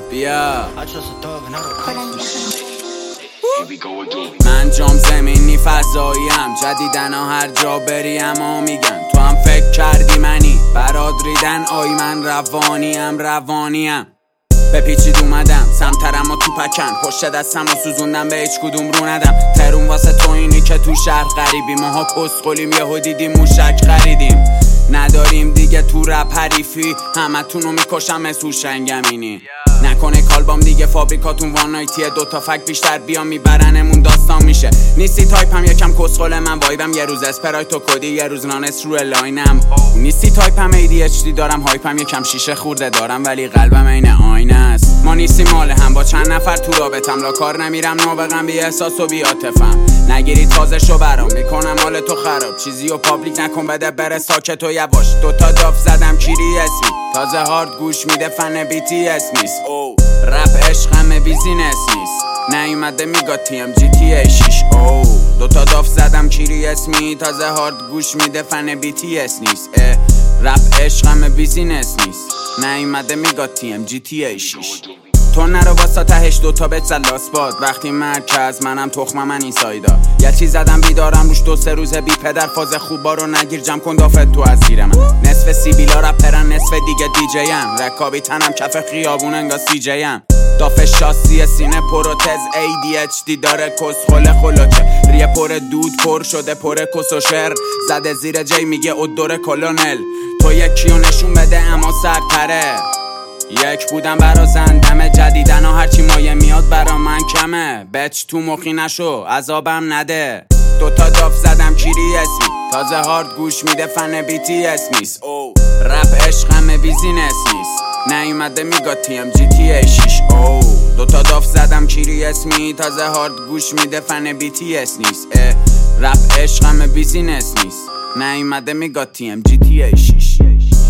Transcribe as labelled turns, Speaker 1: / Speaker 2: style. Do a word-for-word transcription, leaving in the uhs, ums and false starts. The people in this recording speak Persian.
Speaker 1: بیا من جام زمینی فضاییم، جدیدن ها هر جا بری اما میگن تو هم فکر کردی منی، برات ریدن آی من روانیم روانیم بپیچید اومدم سمترم و تو پکن، پشت دستم و سوزوندم به هیچ کدوم رو ندم. ترون واسه تو اینی که تو شهر غریبی، ماها کسخولیم یهو دیدیم موشک خریدیم. نداریم دیگه تو رپ حریفی، همه تونو میکشم از هوشنگمینی. نکنه کالبام دیگه فابریکاتون وان نایتیه، دوتا فک بیشتر بیا میبرنمون داستان میشه. نیستی تایپم یکم کسخل من وایبم، یه روز اسپرایت و کدی یه روز نانس رو لاینم. نیستی تایپم ای دی اچ دی دارم، هایپم یکم شیشه خورده دارم ولی قلبم عین آینه است. ما نیستیم مال هم، با چند نفر تو رابطم، لا کار نمیرم نابغم بی احساس و بی عاطفم. نگیری تازه شو برام میکنم حال تو خراب، چیزی و پابلیک نکن بده بره ساکت و یواش. دوتا داف زدم کیری اسمی، تازه هارد گوش میده فن بی تی اس نیست. او رپ عشقم بیزینس نیست، نیومده میگا تی ام جی تی ای شش. او دوتا داف زدم کیری اسمی، تازه هارد گوش میده فن بی تی اس نیست. رپ عشقم بیزینس نیست، نیومده میگا تی ام جی تی ای شش. تو نرو واسه تهش دوتا بهت زد لاسباد، وقتی مرکز منم تخمم من این سایدا. یه چیز زدم بیدارم روش دو سه روزه بی پدر، فاز خوبا رو نگیر جمع کن دافت تو از زیر من. نصف سیبیلا رپرن نصف دیگه دیجی ام، رکابی تنم کف خیابون انگا سی جی ام. داف شاسی سینه پروتز ای دی اچ دی داره کسخل خلوچه، ریه پر دود پر شده پر کس و شر، زده زیر جی میگه ادور کلونل. تو یکیو نشون بده اما سرتره، یک بودم برا زندمه، جدیدن ها هرچی مایه میاد برا من کمه. بچ تو مخی نشو عذابم نده، دوتا داف زدم کیری اسمی، تازه هارد گوش میده فن بی تی اس نیست. او رپ عشقم بیزینس نیست، نیومده میگا تی ام جی تی ای شش. او دوتا داف زدم کیری اسمی، تازه هارد گوش میده فن بی تی اس نیست. رپ عشقم بیزینس نیست، نیومده میگا تی ام جی تی ای شش.